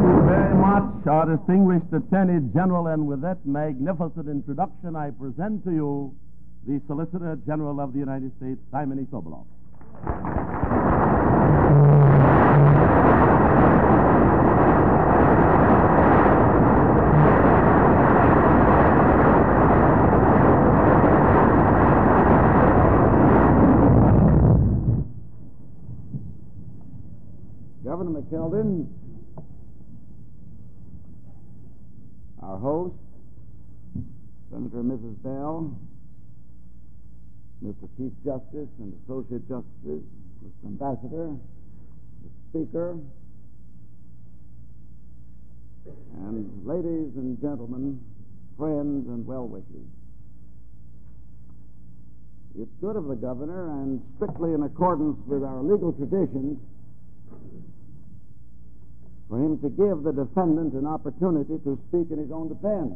you very much, our distinguished Attorney General, and with that magnificent introduction, I present to you the Solicitor General of the United States, Simon E. Soboloff. Governor McKeldin, our host, Senator and Mrs. Bell, Mr. Chief Justice and Associate Justices, Mr. Ambassador, Mr. Speaker, and ladies and gentlemen, friends and well-wishers. It's good of the Governor, and strictly in accordance with our legal traditions, for him to give the defendant an opportunity to speak in his own defense.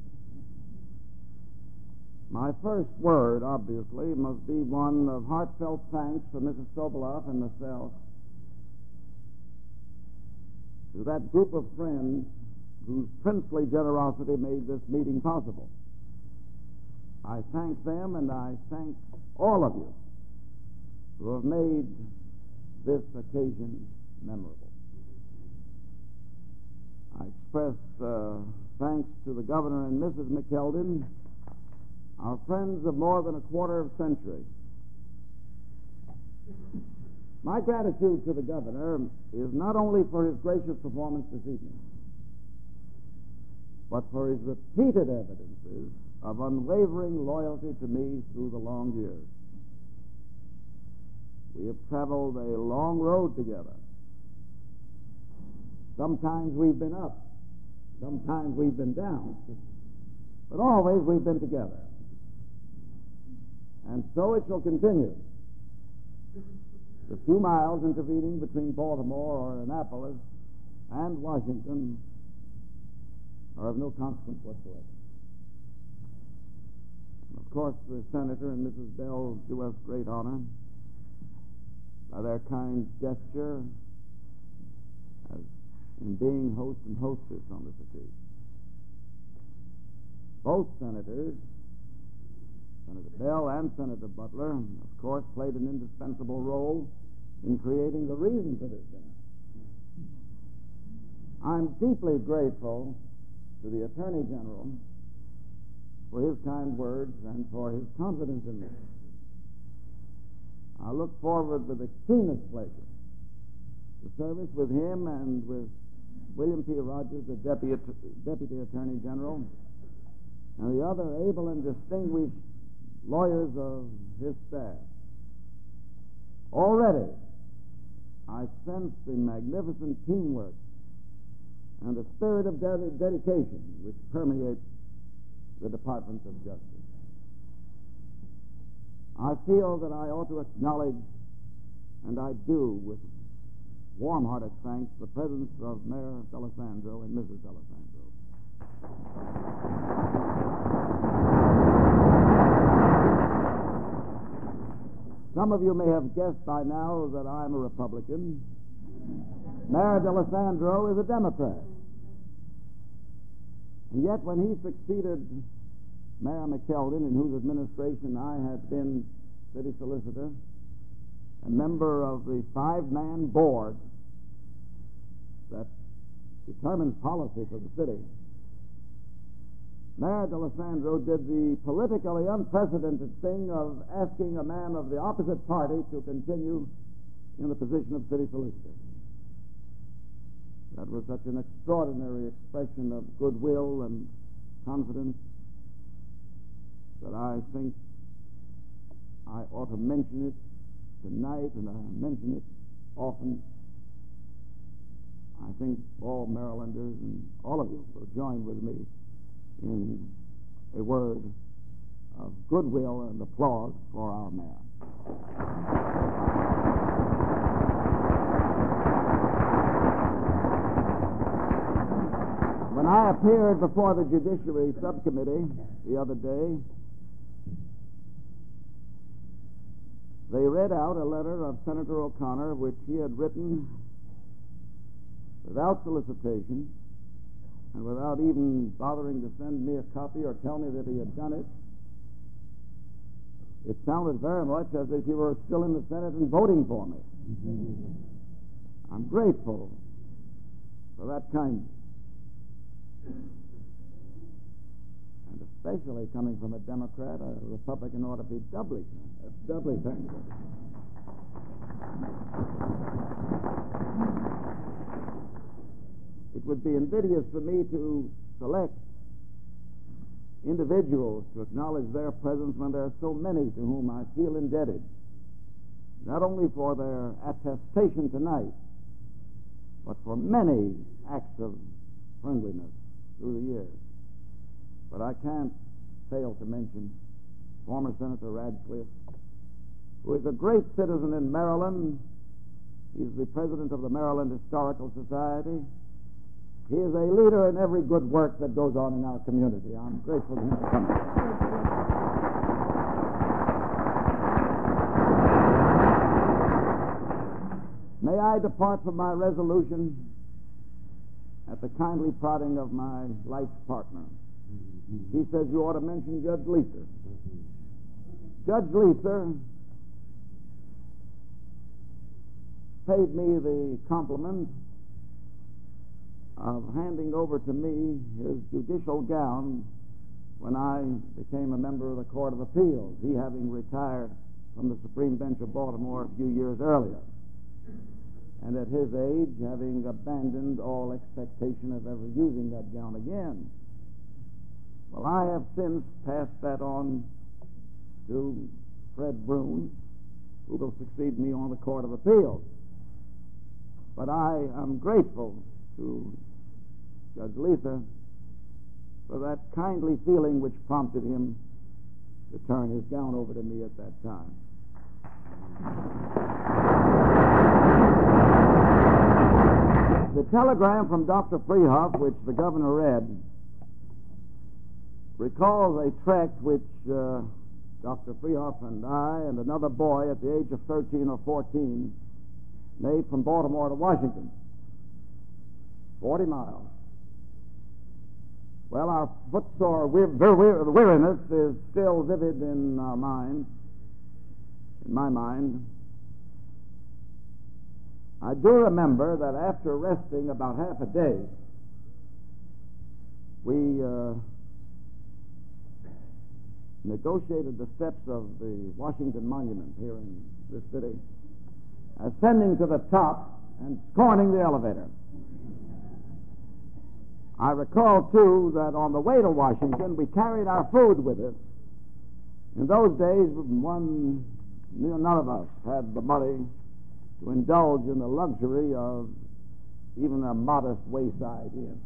My first word, obviously, must be one of heartfelt thanks for Mrs. Soboloff and myself to that group of friends whose princely generosity made this meeting possible. I thank them, and I thank all of you who have made this occasion memorable. I express thanks to the Governor and Mrs. McKeldin, our friends of more than a quarter of a century. My gratitude to the Governor is not only for his gracious performance this evening, but for his repeated evidences of unwavering loyalty to me through the long years. We have traveled a long road together. Sometimes we've been up, sometimes we've been down, but always we've been together. And so it shall continue. The few miles intervening between Baltimore or Annapolis and Washington are of no consequence whatsoever. And of course, the Senator and Mrs. Bell do us great honor by their kind gesture as in being host and hostess on this occasion. Both senators, Senator Bell and Senator Butler, of course, played an indispensable role in creating the reason for this dinner. I'm deeply grateful to the Attorney General for his kind words and for his confidence in me. I look forward with the keenest pleasure to service with him and with William P. Rogers, the Deputy Attorney General, and the other able and distinguished lawyers of his staff. Already, I sense the magnificent teamwork and the spirit of dedication which permeates the Department of Justice. I feel that I ought to acknowledge, and I do with warm-hearted thanks, the presence of Mayor D'Alessandro and Mrs. D'Alessandro. Some of you may have guessed by now that I'm a Republican. Mayor D'Alessandro is a Democrat. And yet when he succeeded Mayor McKeldin, in whose administration I had been city solicitor, a member of the 5-man board that determines policy for the city, Mayor D'Alessandro did the politically unprecedented thing of asking a man of the opposite party to continue in the position of city solicitor. That was such an extraordinary expression of goodwill and confidence that I think I ought to mention it tonight, and I mention it often. I think all Marylanders and all of you will join with me in a word of goodwill and applause for our mayor. When I appeared before the Judiciary Subcommittee the other day, they read out a letter of Senator O'Connor which he had written without solicitation, and without even bothering to send me a copy or tell me that he had done it, it sounded very much as if he were still in the Senate and voting for me. I'm grateful for that kindness. And especially coming from a Democrat, a Republican ought to be doubly thankful. It would be invidious for me to select individuals to acknowledge their presence when there are so many to whom I feel indebted, not only for their attestation tonight, but for many acts of friendliness through the years. But I can't fail to mention former Senator Radcliffe, who is a great citizen in Maryland. He's the president of the Maryland Historical Society. He is a leader in every good work that goes on in our community. I'm grateful to him for coming. May I depart from my resolution at the kindly prodding of my life partner. He says you ought to mention Judge Leeser. Judge Leeser paid me the compliment of handing over to me his judicial gown when I became a member of the Court of Appeals, he having retired from the Supreme Bench of Baltimore a few years earlier, and at his age having abandoned all expectation of ever using that gown again. Well, I have since passed that on to Fred Brune, who will succeed me on the Court of Appeals. But I am grateful to Judge Leeser for that kindly feeling which prompted him to turn his gown over to me at that time. The telegram from Dr. Freehoff, which the governor read, recalls a trek which Dr. Freehoff and I and another boy at the age of 13 or 14 made from Baltimore to Washington. 40 miles. Well, our footsore weariness is still vivid in our minds, in my mind. I do remember that after resting about half a day, we negotiated the steps of the Washington Monument here in this city, ascending to the top and scorning the elevator. I recall, too, that on the way to Washington, we carried our food with us. In those days, none of us had the money to indulge in the luxury of even a modest wayside inn.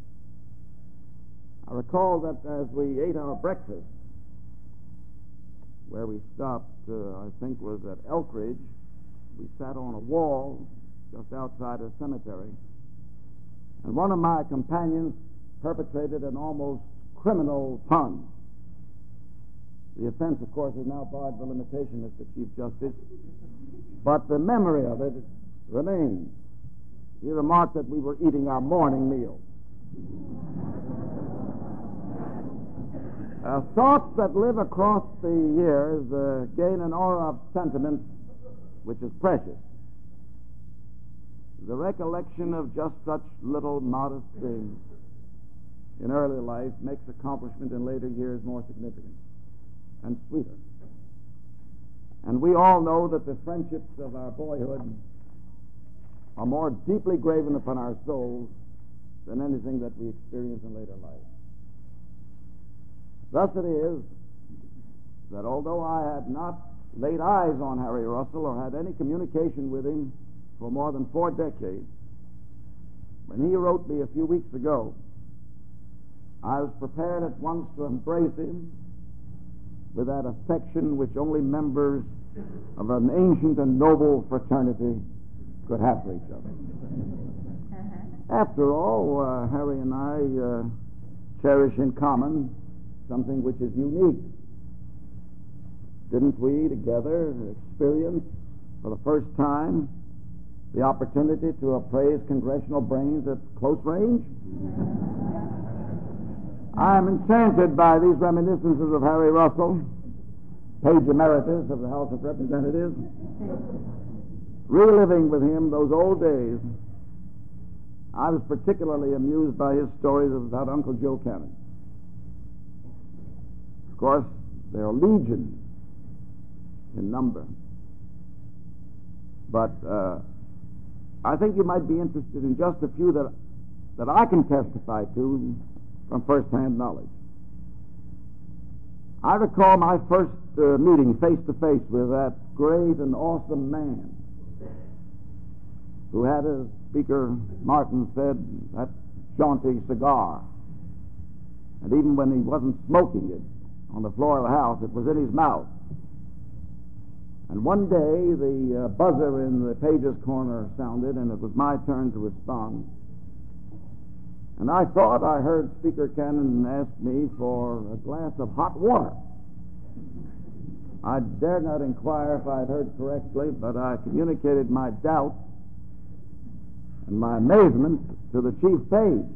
I recall that as we ate our breakfast, where we stopped, I think was at Elkridge, we sat on a wall just outside a cemetery, and one of my companions perpetrated an almost criminal pun. The offense, of course, is now barred for limitation, Mr. Chief Justice, but the memory of it remains. He remarked that we were eating our morning meal. Thoughts that live across the years gain an aura of sentiment which is precious. The recollection of just such little modest things in early life makes accomplishment in later years more significant and sweeter. And we all know that the friendships of our boyhood are more deeply graven upon our souls than anything that we experience in later life. Thus it is that although I had not laid eyes on Harry Russell or had any communication with him for more than 4 decades, when he wrote me a few weeks ago, I was prepared at once to embrace him with that affection which only members of an ancient and noble fraternity could have for each other. After all, Harry and I cherish in common something which is unique. Didn't we together experience for the first time the opportunity to appraise congressional brains at close range? I am enchanted by these reminiscences of Harry Russell, Page Emeritus of the House of Representatives, reliving with him those old days. I was particularly amused by his stories about Uncle Joe Cannon. Of course, there are legions in number. But I think you might be interested in just a few that I can testify to from first-hand knowledge. I recall my first meeting face-to-face with that great and awesome man who had, as Speaker Martin said, that jaunty cigar. And even when he wasn't smoking it on the floor of the House, it was in his mouth. And one day, the buzzer in the Page's corner sounded, and it was my turn to respond. And I thought I heard Speaker Cannon ask me for a glass of hot water. I dared not inquire if I had heard correctly, but I communicated my doubt and my amazement to the Chief Page.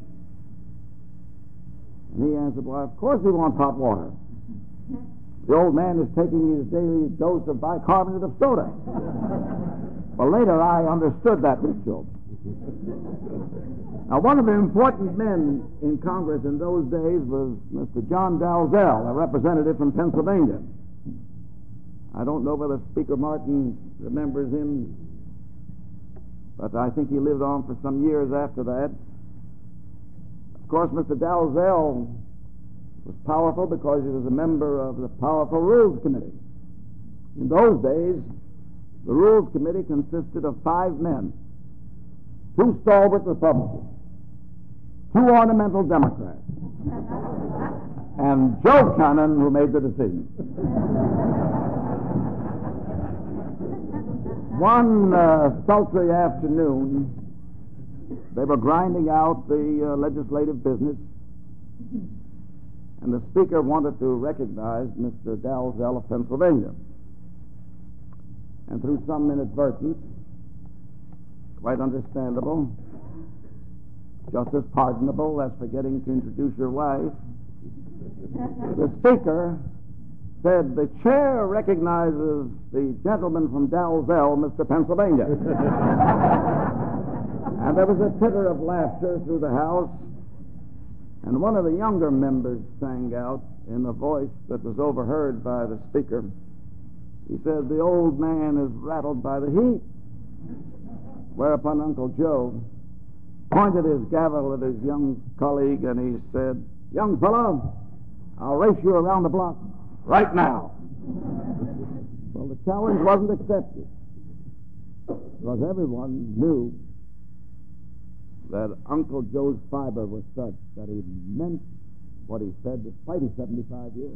And he answered, well, of course he wants hot water. The old man is taking his daily dose of bicarbonate of soda. Well, later I understood that ritual. Now, one of the important men in Congress in those days was Mr. John Dalzell, a representative from Pennsylvania. I don't know whether Speaker Martin remembers him, but I think he lived on for some years after that. Of course, Mr. Dalzell was powerful because he was a member of the powerful Rules Committee. In those days, the Rules Committee consisted of 5 men, 2 stalwart Republicans, 2 ornamental Democrats, and Joe Cannon, who made the decision. One sultry afternoon, they were grinding out the legislative business, and the Speaker wanted to recognize Mr. Dalzell of Pennsylvania. And through some inadvertence, quite understandable, just as pardonable as forgetting to introduce your wife, the Speaker said, the chair recognizes the gentleman from Dalzell, Mr. Pennsylvania. And there was a titter of laughter through the House, and one of the younger members sang out in a voice that was overheard by the Speaker. He said, the old man is rattled by the heat. Whereupon Uncle Joe pointed his gavel at his young colleague, and he said, young fellow, I'll race you around the block right now. Well, the challenge wasn't accepted, because everyone knew that Uncle Joe's fiber was such that he meant what he said despite his 75 years.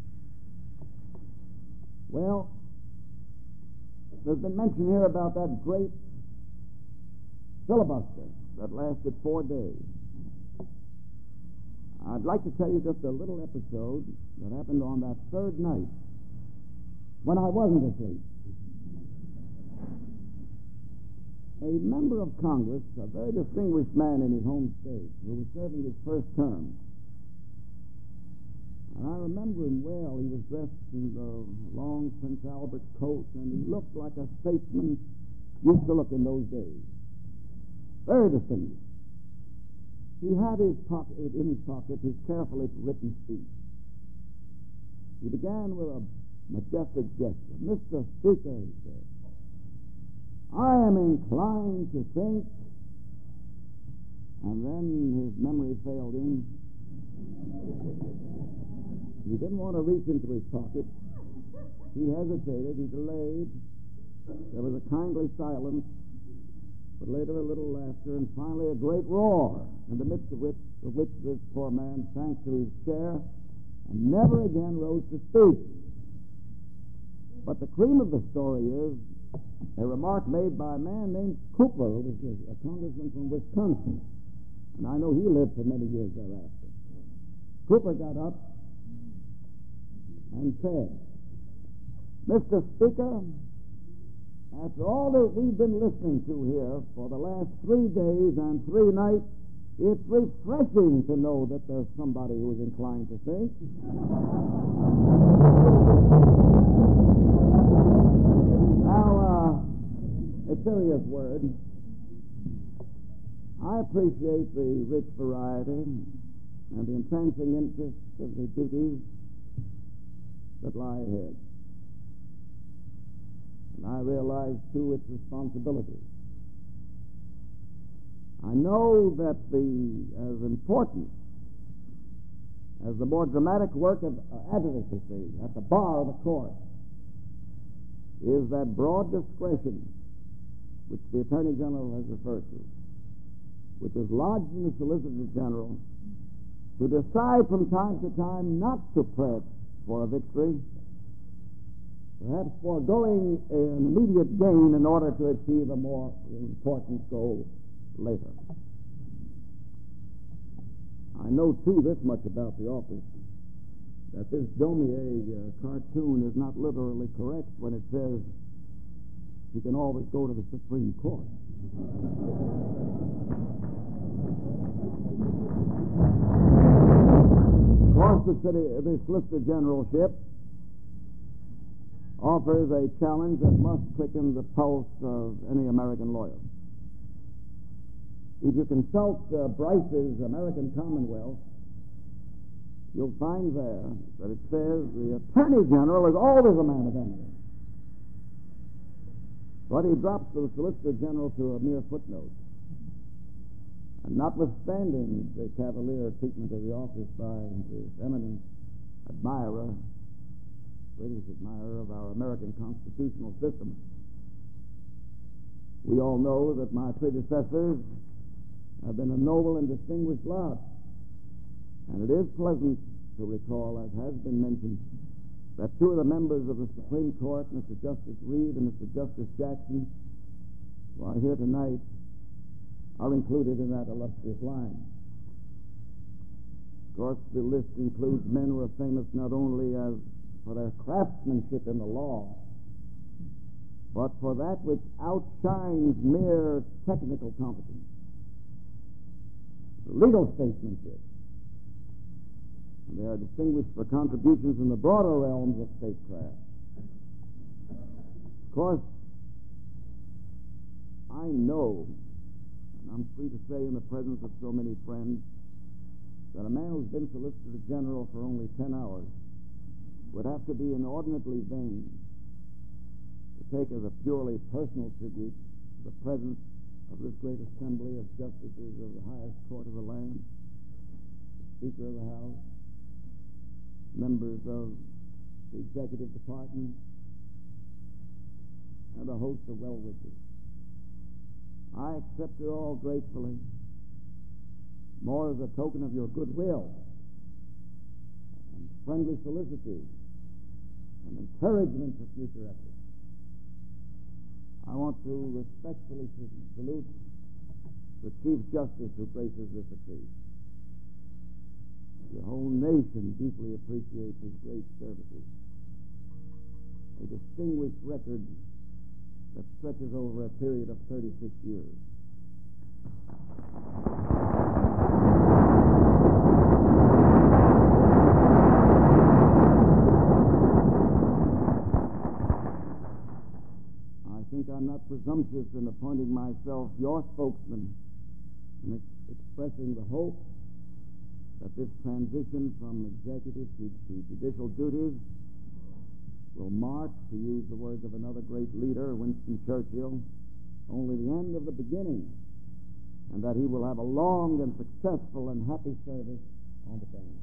Well, there's been mention here about that great filibuster that lasted 4 days. I'd like to tell you just a little episode that happened on that 3rd night when I wasn't asleep. A member of Congress, a very distinguished man in his home state, who was serving his first term. And I remember him well. He was dressed in a long Prince Albert coat, and he looked like a statesman used to look in those days. Very distinguished. He had in his pocket his carefully written speech. He began with a majestic gesture. Mr. Speaker, he said, I am inclined to think, and then his memory failed him. He didn't want to reach into his pocket. He hesitated. He delayed. There was a kindly silence, but later a little laughter, and finally a great roar, in the midst of which this poor man sank to his chair and never again rose to speak. But the cream of the story is a remark made by a man named Cooper, who was a congressman from Wisconsin. And I know he lived for many years thereafter. Cooper got up and said, Mr. Speaker, After all that we've been listening to here for the last 3 days and 3 nights, it's refreshing to know that there's somebody who's inclined to think. Now, a serious word. I appreciate the rich variety and the entrancing interest of the duties that lie ahead. And I realize, too, its responsibility. I know that as important as the more dramatic work of advocacy at the bar of the court is that broad discretion which the Attorney General has referred to, which is lodged in the Solicitor General to decide from time to time not to press for a victory, perhaps foregoing an immediate gain in order to achieve a more important goal later. I know, too, this much about the office, that this Daumier cartoon is not literally correct when it says you can always go to the Supreme Court. Of course, the Solicitor Generalship offers a challenge that must quicken the pulse of any American lawyer. If you consult Bryce's American Commonwealth, you'll find there that it says the Attorney General is always a man of eminence. But he drops the Solicitor General to a mere footnote. And notwithstanding the cavalier treatment of the office by his eminent admirer, greatest admirer of our American constitutional system, we all know that my predecessors have been a noble and distinguished lot. And it is pleasant to recall, as has been mentioned, that 2 of the members of the Supreme Court, Mr. Justice Reed and Mr. Justice Jackson, who are here tonight, are included in that illustrious line. Of course, the list includes men who are famous not only for their craftsmanship in the law, but for that which outshines mere technical competence, legal statesmanship. And they are distinguished for contributions in the broader realms of statecraft. Of course, I know, and I'm free to say in the presence of so many friends, that a man who's been Solicitor General for only 10 hours would have to be inordinately vain to take as a purely personal tribute the presence of this great assembly of justices of the highest court of the land, the Speaker of the House, members of the Executive Department, and a host of well-wishers. I accept it all gratefully, more as a token of your goodwill and friendly solicitude and encouragement for future efforts. I want to respectfully salute the Chief Justice who graces this occasion. The whole nation deeply appreciates his great services, a distinguished record that stretches over a period of 36 years. I think I'm not presumptuous in appointing myself your spokesman and expressing the hope that this transition from executive to judicial duties will mark, to use the words of another great leader, Winston Churchill, only the end of the beginning, and that he will have a long and successful and happy service on the bench.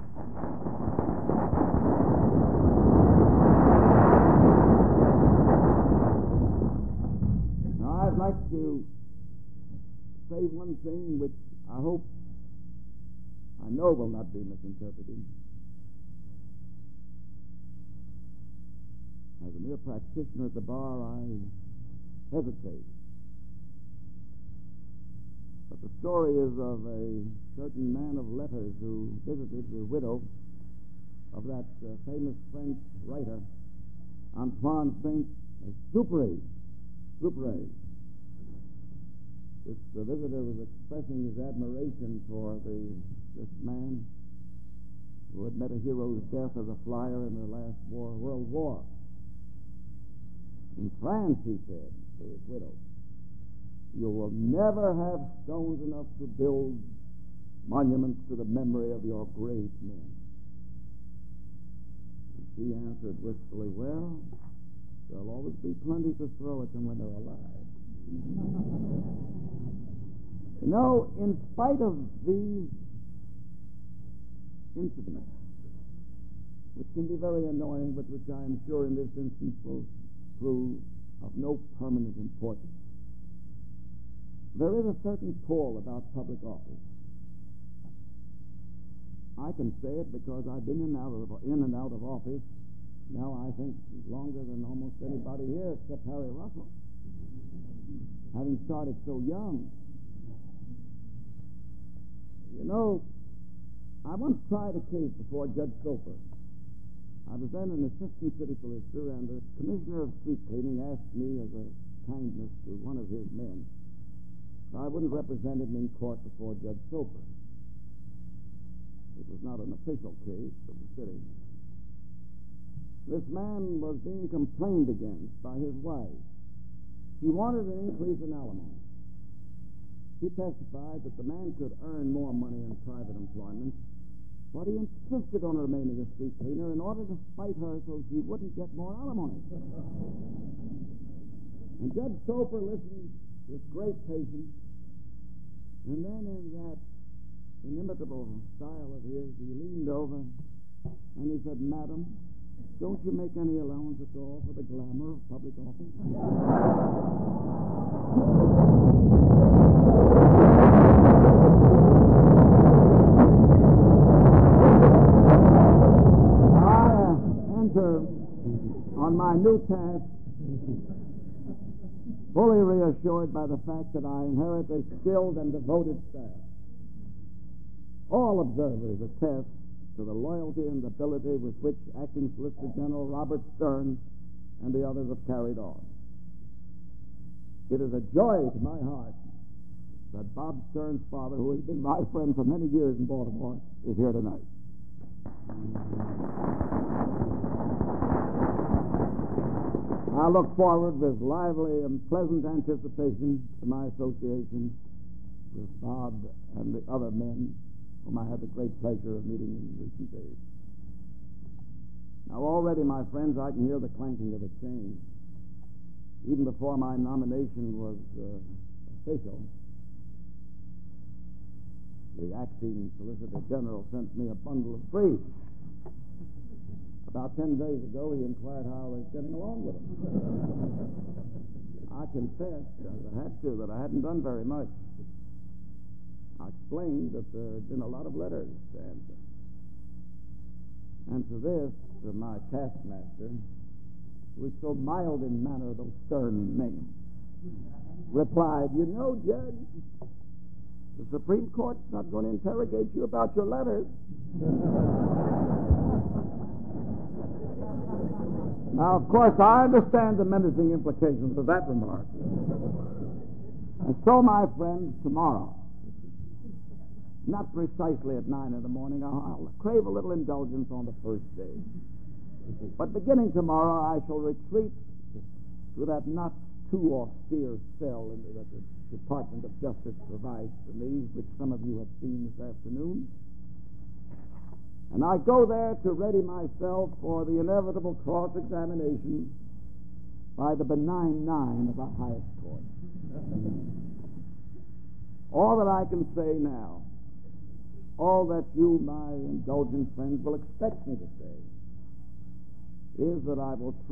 Now, I'd like to say one thing which I know will not be misinterpreted. As a mere practitioner at the bar, I hesitate. But the story is of a certain man of letters who visited the widow of that famous French writer, Antoine Saint-Exupéry, Super 8. This visitor was expressing his admiration for this man who had met a hero's death as a flyer in the last World War. In France, he said to his widow, you will never have stones enough to build monuments to the memory of your great men. And she answered wistfully, well, there'll always be plenty to throw at them when they're alive. You know, in spite of these incidents, which can be very annoying, but which I am sure in this instance will prove of no permanent importance, there is a certain pull about public office. I can say it because I've been in and out of office now, I think, longer than almost anybody here except Harry Russell, having started so young. You know, I once tried a case before Judge Soper. I was then an assistant city solicitor, and the commissioner of street cleaning asked me as a kindness to one of his men if I wouldn't represent him in court before Judge Soper. It was not an official case of the city. This man was being complained against by his wife. He wanted an increase in alimony. He testified that the man could earn more money in private employment, but he insisted on remaining a street cleaner in order to spite her so she wouldn't get more alimony. And Judge Soper listened with great patience, and then in that inimitable style of his, he leaned over and he said, Madam, don't you make any allowance at all for the glamour of public office? I enter on my new task fully reassured by the fact that I inherit a skilled and devoted staff. All observers attest to the loyalty and ability with which Acting Solicitor General Robert Stern and the others have carried on. It is a joy to my heart that Bob Stern's father, who has been my friend for many years in Baltimore, is here tonight. I look forward with lively and pleasant anticipation to my association with Bob and the other men whom I had the great pleasure of meeting in recent days. Now already, my friends, I can hear the clanking of the chain. Even before my nomination was official, the acting Solicitor General sent me a bundle of briefs. About 10 days ago, he inquired how I was getting along with them. I confessed, as I had to, that I hadn't done very much. I explained that there had been a lot of letters to answer. And to this, my taskmaster, who is so mild in manner, though stern in name, replied, you know, Judge, the Supreme Court's not going to interrogate you about your letters. Now, of course, I understand the menacing implications of that remark. And so, my friends, tomorrow, not precisely at 9 in the morning, I'll crave a little indulgence on the first day. But beginning tomorrow, I shall retreat to that not too austere cell that the Department of Justice provides for me, which some of you have seen this afternoon. And I go there to ready myself for the inevitable cross-examination by the benign nine of the highest court. All that I can say now, all that you, my indulgent friends, will expect me to say, is that I will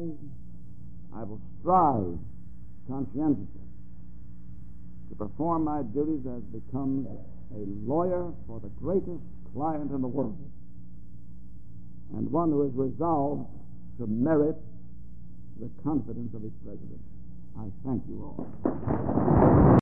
strive conscientiously to perform my duties as becomes a lawyer for the greatest client in the world, and one who is resolved to merit the confidence of his president. I thank you all.